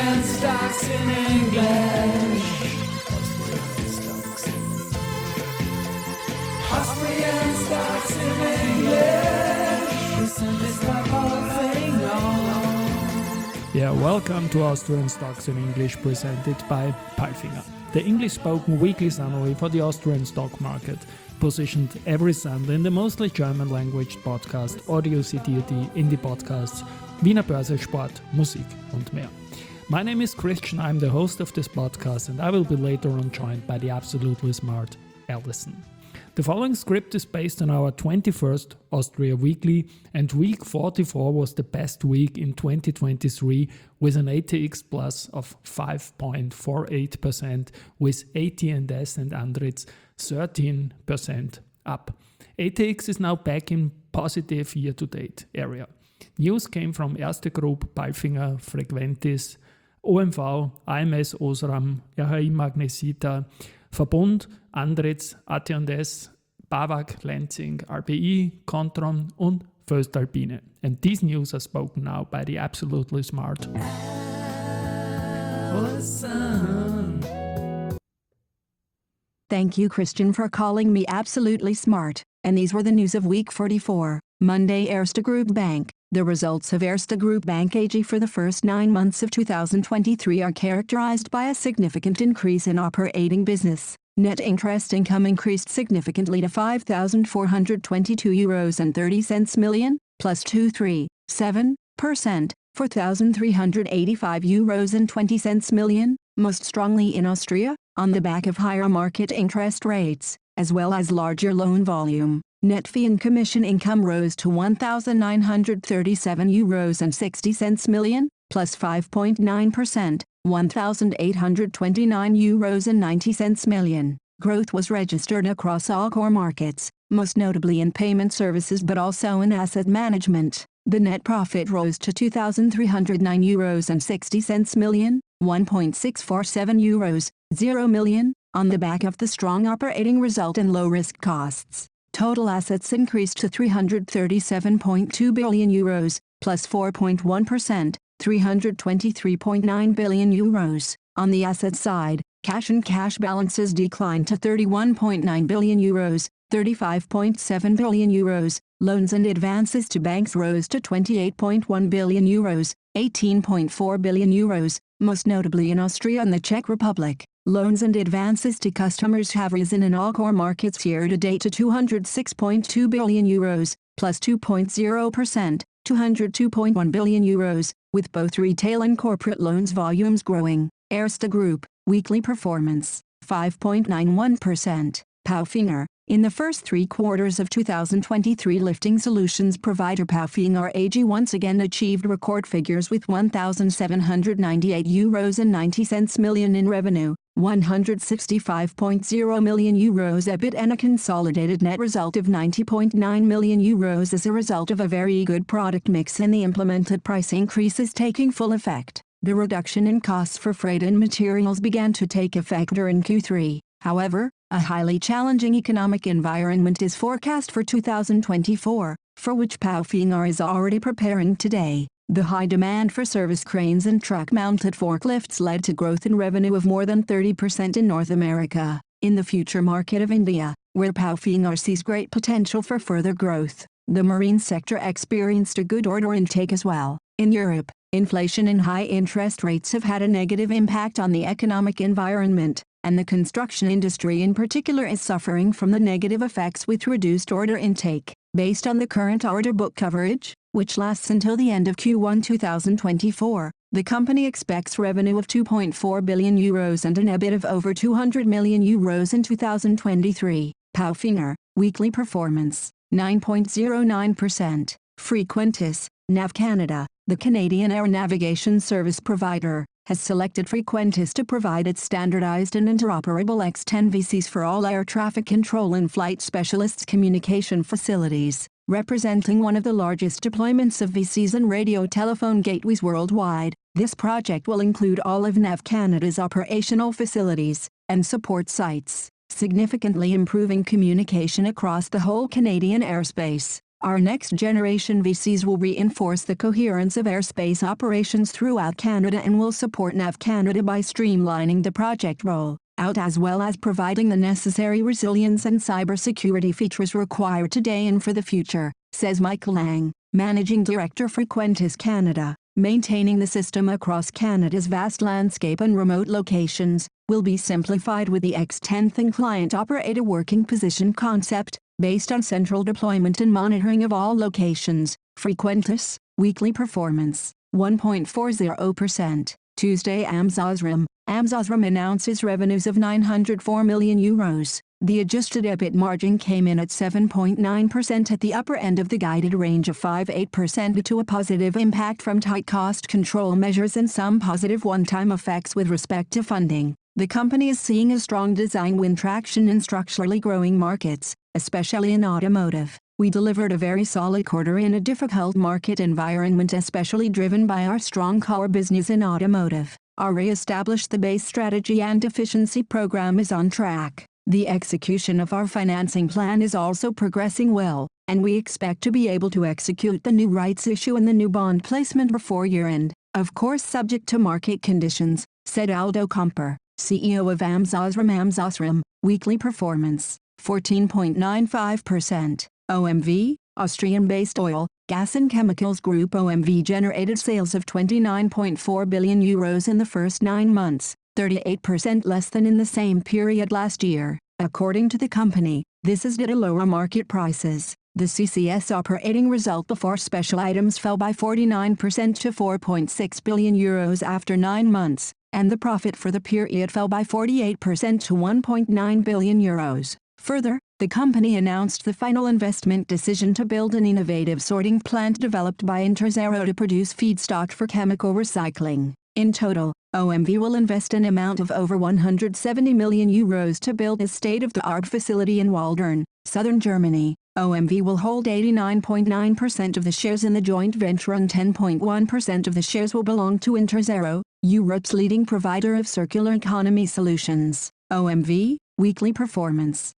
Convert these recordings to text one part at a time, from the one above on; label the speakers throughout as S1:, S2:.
S1: Austrian stocks in English. Austrian stocks in English. Presented by Palfinger.
S2: Yeah, welcome to Austrian Stocks in English, presented by Palfinger, the English-spoken weekly summary for the Austrian stock market, positioned every Sunday in the mostly German-language podcast Audio CD in die Podcasts Wiener Börse, Sport, Musik und mehr. My name is Christian, I'm the host of this podcast, and I will be later on joined by the absolutely smart Alison. The following script is based on our 21st Austria Weekly, and week 44 was the best week in 2023 with an ATX plus of 5.48%, with AT&S and Andritz 13% up. ATX is now back in positive year-to-date area. News came from Erste Group, Palfinger, Frequentis, OMV, AMS Osram, RHI Magnesita, Verbund, Andritz, AT&S, BAWAG, Lenzing, RBI, Kontron und voestalpine. And these news are spoken now by the absolutely smart Alison.
S3: Thank you, Christian, for calling me absolutely smart. And these were the news of week 44. Monday, Erste Group Bank. The results of Erste Group Bank AG for the first 9 months of 2023 are characterized by a significant increase in operating business. Net interest income increased significantly to €5,422.30 million, plus 2.37%, €4,385.20 million, most strongly in Austria, on the back of higher market interest rates, as well as larger loan volume. Net fee and commission income rose to €1,937.60 million, plus 5.9%, €1,829.90 million. Growth was registered across all core markets, most notably in payment services but also in asset management. The net profit rose to €2,309.60 million, €1.647 million, on the back of the strong operating result and low risk costs. Total assets increased to €337.2 billion, plus 4.1%, €323.9 billion. On the asset side, cash and cash balances declined to €31.9 billion, €35.7 billion. Loans and advances to banks rose to €28.1 billion, €18.4 billion, most notably in Austria and the Czech Republic. Loans and advances to customers have risen in all core markets year-to-date to €206.2 billion, plus 2.0%, €202.1 billion, with both retail and corporate loans volumes growing. Erste Group, weekly performance, 5.91%. Palfinger. In the first 3 quarters of 2023, lifting solutions provider Palfinger AG once again achieved record figures with €1,798.90 million in revenue, €165.0 million EBIT and a consolidated net result of €90.9 million as a result of a very good product mix and the implemented price increases taking full effect. The reduction in costs for freight and materials began to take effect during Q3. However, a highly challenging economic environment is forecast for 2024, for which Palfinger is already preparing today. The high demand for service cranes and truck-mounted forklifts led to growth in revenue of more than 30% in North America. In the future market of India, where Palfinger sees great potential for further growth, the marine sector experienced a good order intake as well. In Europe, inflation and high interest rates have had a negative impact on the economic environment, and the construction industry in particular is suffering from the negative effects with reduced order intake. Based on the current order book coverage, which lasts until the end of Q1 2024, the company expects revenue of €2.4 billion and an EBIT of over €200 million in 2023. Palfinger, weekly performance, 9.09%. Frequentis, NAV Canada, the Canadian air navigation service provider, has selected Frequentis to provide its standardized and interoperable X10 VCs for all air traffic control and flight specialists' communication facilities, representing one of the largest deployments of VCs and radio telephone gateways worldwide. This project will include all of NAV Canada's operational facilities and support sites, significantly improving communication across the whole Canadian airspace. Our next-generation VCs will reinforce the coherence of airspace operations throughout Canada and will support NAV Canada by streamlining the project roll-out as well as providing the necessary resilience and cybersecurity features required today and for the future, says Michael Lang, Managing Director Frequentis Canada. Maintaining the system across Canada's vast landscape and remote locations will be simplified with the X10th and client-operator working position concept, based on central deployment and monitoring of all locations. Frequentis, weekly performance, 1.40%. Tuesday AmSosRam. AmSosRam announces revenues of €904 million. The adjusted EBIT margin came in at 7.9% at the upper end of the guided range of 5-8% due to a positive impact from tight cost control measures and some positive one-time effects with respect to funding. The company is seeing a strong design win traction in structurally growing markets, especially in automotive. We delivered a very solid quarter in a difficult market environment, especially driven by our strong core business in automotive. Our re-established the base strategy and efficiency program is on track. The execution of our financing plan is also progressing well, and we expect to be able to execute the new rights issue and the new bond placement before year-end, of course subject to market conditions, said Aldo Comper, CEO of AmSosRam. AmSosRam, weekly performance, 14.95%. OMV, Austrian-based oil, gas and chemicals group OMV generated sales of €29.4 billion in the first 9 months, 38% less than in the same period last year. According to the company, this is due to lower market prices. The CCS operating result before special items fell by 49% to €4.6 billion after 9 months, and the profit for the period fell by 48% to €1.9 billion. Further, the company announced the final investment decision to build an innovative sorting plant developed by Interzero to produce feedstock for chemical recycling. In total, OMV will invest an amount of over €170 million to build a state-of-the-art facility in Waldern, southern Germany. OMV will hold 89.9% of the shares in the joint venture and 10.1% of the shares will belong to Interzero, Europe's leading provider of circular economy solutions. OMV, weekly performance,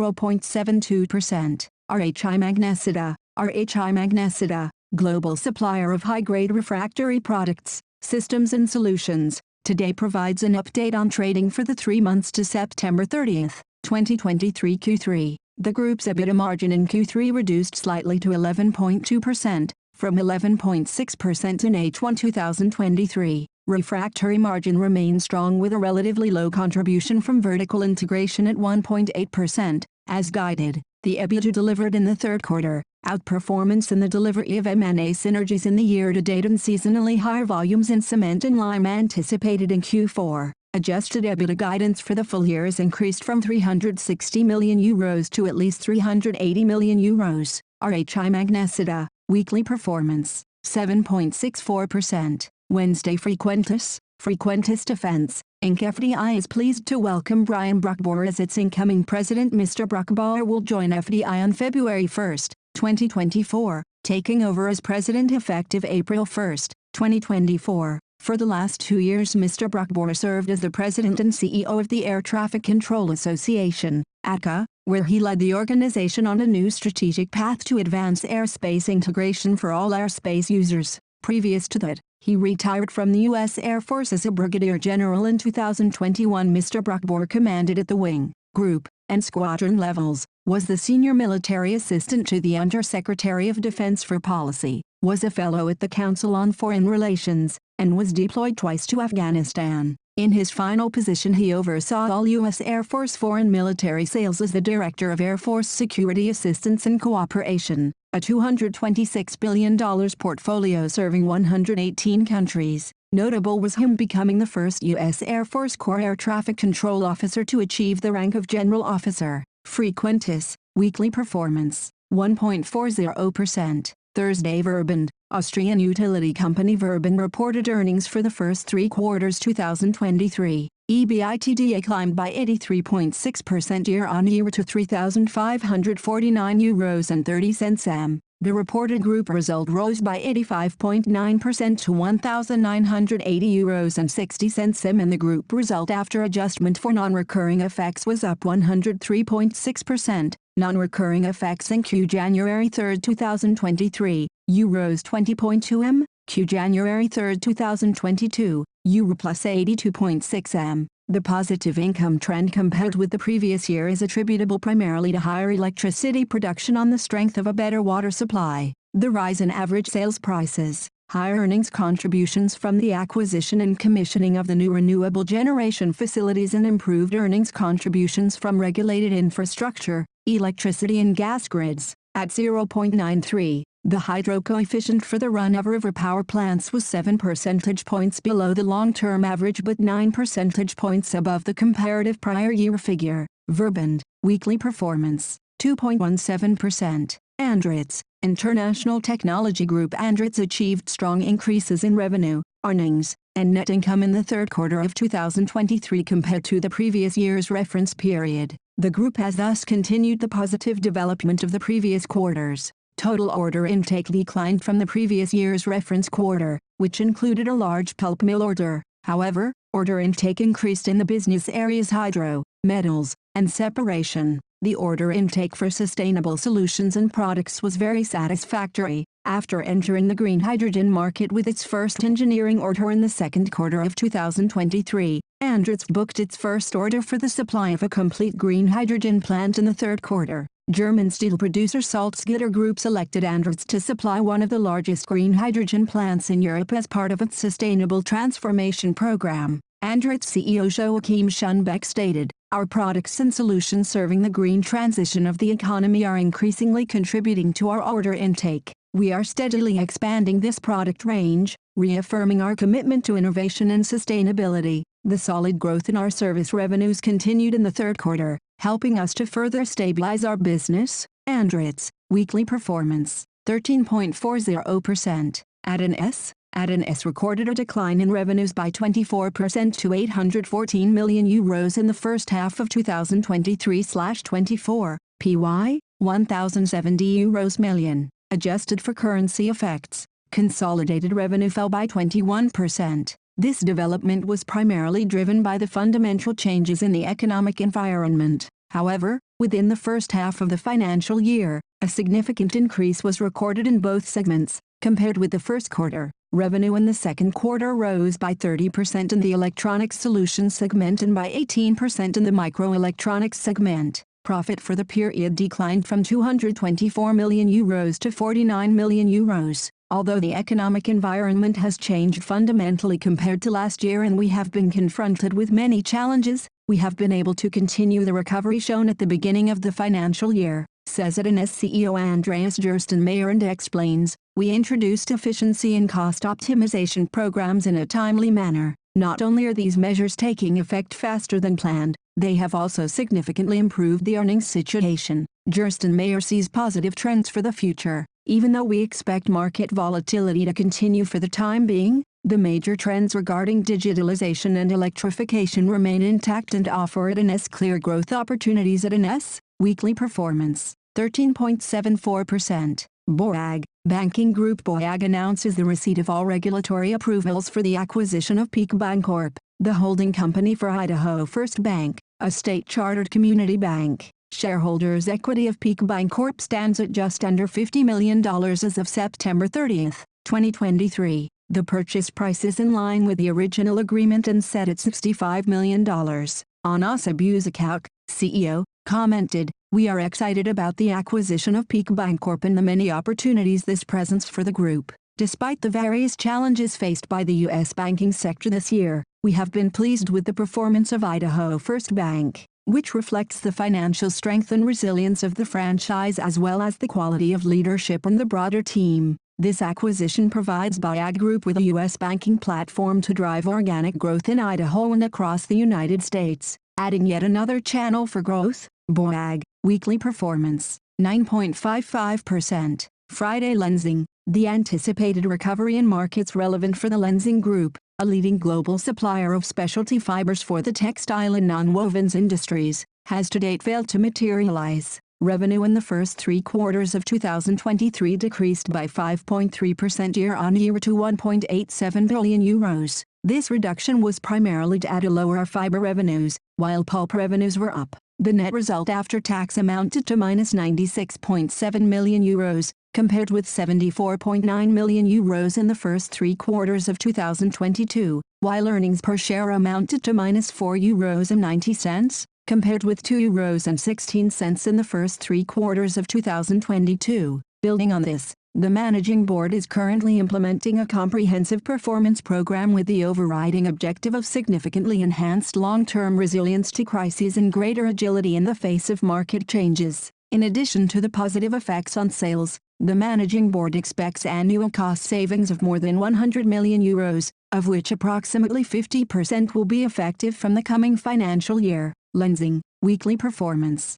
S3: 0.72%. RHI Magnesita. RHI Magnesita, global supplier of high-grade refractory products, systems and solutions, today provides an update on trading for the 3 months to September 30, 2023 Q3. The group's EBITDA margin in Q3 reduced slightly to 11.2%, from 11.6% in H1 2023. Refractory margin remains strong with a relatively low contribution from vertical integration at 1.8%, as guided. The EBITDA delivered in the third quarter, outperformance in the delivery of M&A synergies in the year-to-date and seasonally higher volumes in cement and lime anticipated in Q4. Adjusted EBITDA guidance for the full year is increased from €360 million to at least €380 million. RHI Magnesita, weekly performance, 7.64%. Wednesday Frequentis Defence, Inc. FDI is pleased to welcome Brian Bruckbauer as its incoming president. Mr. Bruckbauer will join FDI on February 1, 2024, taking over as president effective April 1, 2024. For the last 2 years Mr. Bruckbauer served as the president and CEO of the Air Traffic Control Association, ATCA, where he led the organization on a new strategic path to advance airspace integration for all airspace users. Previous to that, he retired from the U.S. Air Force as a brigadier general in 2021. Mr. Bruckbauer commanded at the wing, group, and squadron levels, was the senior military assistant to the Undersecretary of Defense for Policy, was a fellow at the Council on Foreign Relations, and was deployed twice to Afghanistan. In his final position he oversaw all U.S. Air Force foreign military sales as the Director of Air Force Security Assistance and Cooperation, a $226 billion portfolio serving 118 countries. Notable was him becoming the first U.S. Air Force Corps Air Traffic Control Officer to achieve the rank of General Officer. Frequentis, weekly performance, 1.40%. Thursday Verbund, Austrian utility company Verbund reported earnings for the first 3 quarters 2023. EBITDA climbed by 83.6% year-on-year to €3,549.30 m. The reported group result rose by 85.9% to €1,980.60 m, and the group result after adjustment for non-recurring effects was up 103.6%, Non-recurring effects in Q January 3, 2023, Euros 20.2 m, Q January 3, 2022, Euro plus 82.6 m. The positive income trend compared with the previous year is attributable primarily to higher electricity production on the strength of a better water supply, the rise in average sales prices, higher earnings contributions from the acquisition and commissioning of the new renewable generation facilities, and improved earnings contributions from regulated infrastructure, electricity and gas grids. At 0.93, the hydro coefficient for the run-of-river power plants was 7 percentage points below the long-term average but 9 percentage points above the comparative prior year figure. Verbund, weekly performance, 2.17%. Andritz, International Technology Group. Andritz achieved strong increases in revenue, earnings, and net income in the third quarter of 2023 compared to the previous year's reference period. The group has thus continued the positive development of the previous quarters. Total order intake declined from the previous year's reference quarter, which included a large pulp mill order. However, order intake increased in the business areas hydro, metals, and separation. The order intake for sustainable solutions and products was very satisfactory. After entering the green hydrogen market with its first engineering order in the second quarter of 2023, Andritz booked its first order for the supply of a complete green hydrogen plant in the third quarter. German steel producer Salzgitter Group selected Andritz to supply one of the largest green hydrogen plants in Europe as part of its sustainable transformation program. Andritz CEO Joachim Schunbeck stated, "Our products and solutions serving the green transition of the economy are increasingly contributing to our order intake. We are steadily expanding this product range, reaffirming our commitment to innovation and sustainability." The solid growth in our service revenues continued in the third quarter, helping us to further stabilize our business. Andritz, weekly performance, 13.40%. Addon-S recorded a decline in revenues by 24% to €814 million in the first half of 2023/24, PY, €1,070 million. Adjusted for currency effects, consolidated revenue fell by 21%. This development was primarily driven by the fundamental changes in the economic environment. However, within the first half of the financial year, a significant increase was recorded in both segments. Compared with the first quarter, revenue in the second quarter rose by 30% in the Electronics Solutions segment and by 18% in the Microelectronics segment. Profit for the period declined from €224 million to €49 million. Although the economic environment has changed fundamentally compared to last year and we have been confronted with many challenges, we have been able to continue the recovery shown at the beginning of the financial year, says Addon-S CEO Andreas Gerstenmayer, and explains, "We introduced efficiency and cost optimization programs in a timely manner. Not only are these measures taking effect faster than planned, they have also significantly improved the earnings situation." Gerstenmayer sees positive trends for the future. Even though we expect market volatility to continue for the time being, the major trends regarding digitalization and electrification remain intact and offer Addon-S clear growth opportunities. Addon-S, weekly performance, 13.74%. BOAG, banking group. BOAG announces the receipt of all regulatory approvals for the acquisition of Peak Bancorp, the holding company for Idaho First Bank, a state-chartered community bank. Shareholders' equity of Peak Bancorp stands at just under $50 million as of September 30, 2023. The purchase price is in line with the original agreement and set at $65 million. Anas Abuzakak, CEO, commented, "We are excited about the acquisition of Peak Bancorp and the many opportunities this presents for the group. Despite the various challenges faced by the U.S. banking sector this year, we have been pleased with the performance of Idaho First Bank, which reflects the financial strength and resilience of the franchise as well as the quality of leadership and the broader team. This acquisition provides BOAG Group with a U.S. banking platform to drive organic growth in Idaho and across the United States, adding yet another channel for growth." BOAG, weekly performance, 9.55%. Friday Lenzing, the anticipated recovery in markets relevant for the Lenzing Group, a leading global supplier of specialty fibers for the textile and nonwovens industries, has to date failed to materialize. Revenue in the first three quarters of 2023 decreased by 5.3% year-on-year to €1.87 billion. This reduction was primarily due to lower fiber revenues, while pulp revenues were up. The net result after tax amounted to minus 96.7 million euros, compared with 74.9 million euros in the first 3 quarters of 2022, while earnings per share amounted to minus 4.90 euros, compared with 2.16 euros in the first 3 quarters of 2022. Building on this, the Managing Board is currently implementing a comprehensive performance program with the overriding objective of significantly enhanced long-term resilience to crises and greater agility in the face of market changes. In addition to the positive effects on sales, the Managing Board expects annual cost savings of more than 100 million euros, of which approximately 50% will be effective from the coming financial year. Lenzing, weekly performance,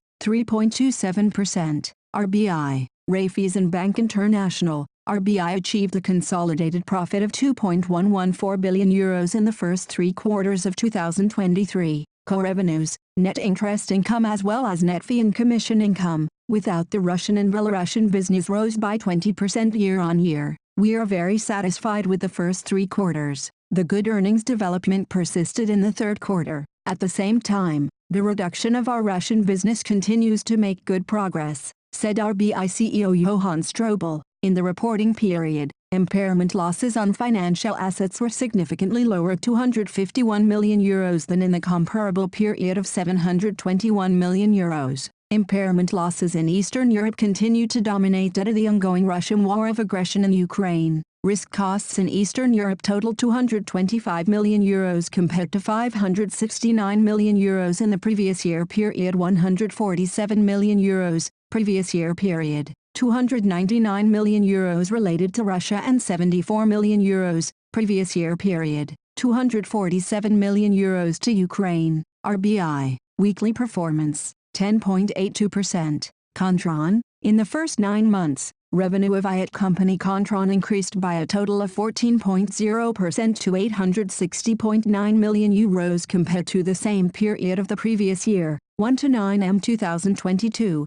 S3: 3.27%. RBI, Raiffeisen Bank International, RBI achieved a consolidated profit of 2.114 billion euros in the first 3 quarters of 2023. Core revenues, net interest income as well as net fee and commission income, without the Russian and Belarusian business rose by 20% year-on-year. We are very satisfied with the first 3 quarters. The good earnings development persisted in the third quarter. At the same time, the reduction of our Russian business continues to make good progress, said RBI CEO Johann Strobel. In the reporting period, impairment losses on financial assets were significantly lower at 251 million euros than in the comparable period of 721 million euros. Impairment losses in Eastern Europe continue to dominate due to the ongoing Russian war of aggression in Ukraine. Risk costs in Eastern Europe totaled 225 million euros compared to 569 million euros in the previous year period. 147 million euros, previous year period. 299 million euros related to Russia and 74 million euros, previous year period. 247 million euros to Ukraine. RBI, weekly performance, 10.82%. Kontron, in the first 9 months, revenue of IAT company Kontron increased by a total of 14.0% to 860.9 million euros compared to the same period of the previous year. 1-9M 2022,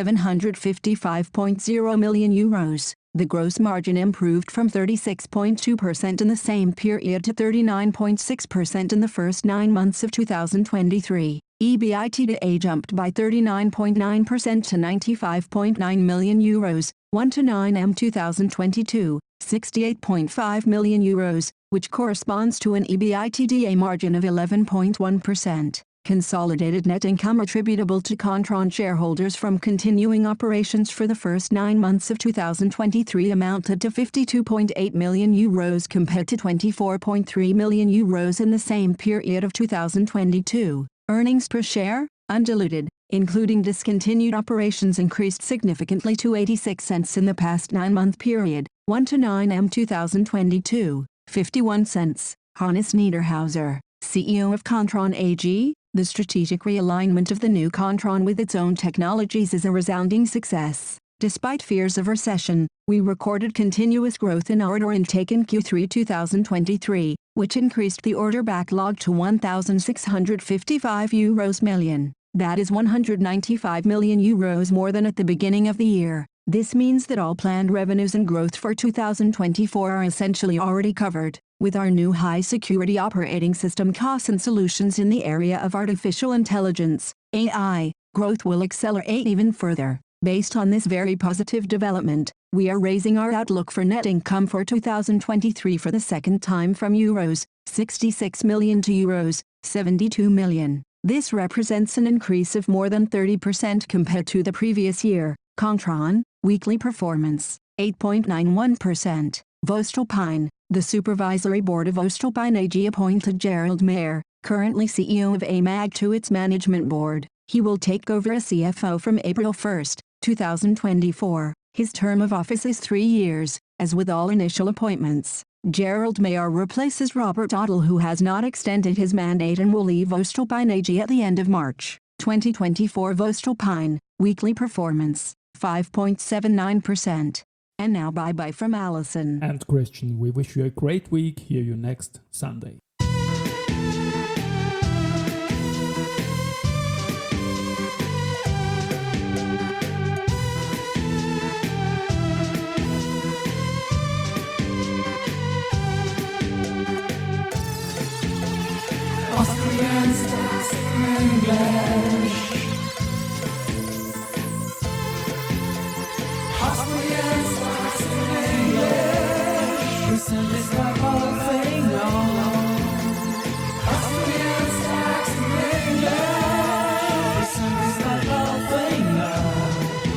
S3: 755.0 million euros. The gross margin improved from 36.2% in the same period to 39.6% in the first 9 months of 2023. EBITDA jumped by 39.9% to 95.9 million euros, 1-9M 2022, 68.5 million euros, which corresponds to an EBITDA margin of 11.1%. Consolidated net income attributable to Kontron shareholders from continuing operations for the first 9 months of 2023 amounted to 52.8 million euros compared to 24.3 million euros in the same period of 2022. Earnings per share, undiluted, including discontinued operations, increased significantly to 86 cents in the past 9-month period. 1-9M 2022, 51 cents. Hannes Niederhauser, CEO of Kontron AG, the strategic realignment of the new Kontron with its own technologies is a resounding success. Despite fears of recession, we recorded continuous growth in order intake in Q3 2023, which increased the order backlog to 1,655 million euros. That is 195 million euros more than at the beginning of the year. This means that all planned revenues and growth for 2024 are essentially already covered. With our new high-security operating system COS and solutions in the area of artificial intelligence, AI, growth will accelerate even further. Based on this very positive development, we are raising our outlook for net income for 2023 for the second time from euros 66 million to euros 72 million. This represents an increase of more than 30% compared to the previous year. Kontron, weekly performance, 8.91%. Voestalpine, the supervisory board of Voestalpine AG appointed Gerald Mayer, currently CEO of AMAG, to its management board. He will take over as CFO from April 1, 2024. His term of office is 3 years. As with all initial appointments, Gerald Mayer replaces Robert Ottel, who has not extended his mandate and will leave Voestalpine AG at the end of March 2024. Voestalpine, weekly performance, 5.79%. And now bye-bye from Alison
S2: and Christian. We wish you a great week. Hear you next Sunday.
S1: Austrian Stars in English. Austrian stocks in English. Listen this type of thing on. Austrian stocks in English. Listen this type of thing on.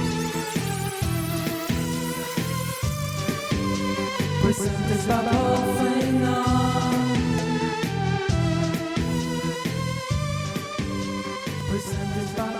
S1: Listen this type of thing on. Listen this type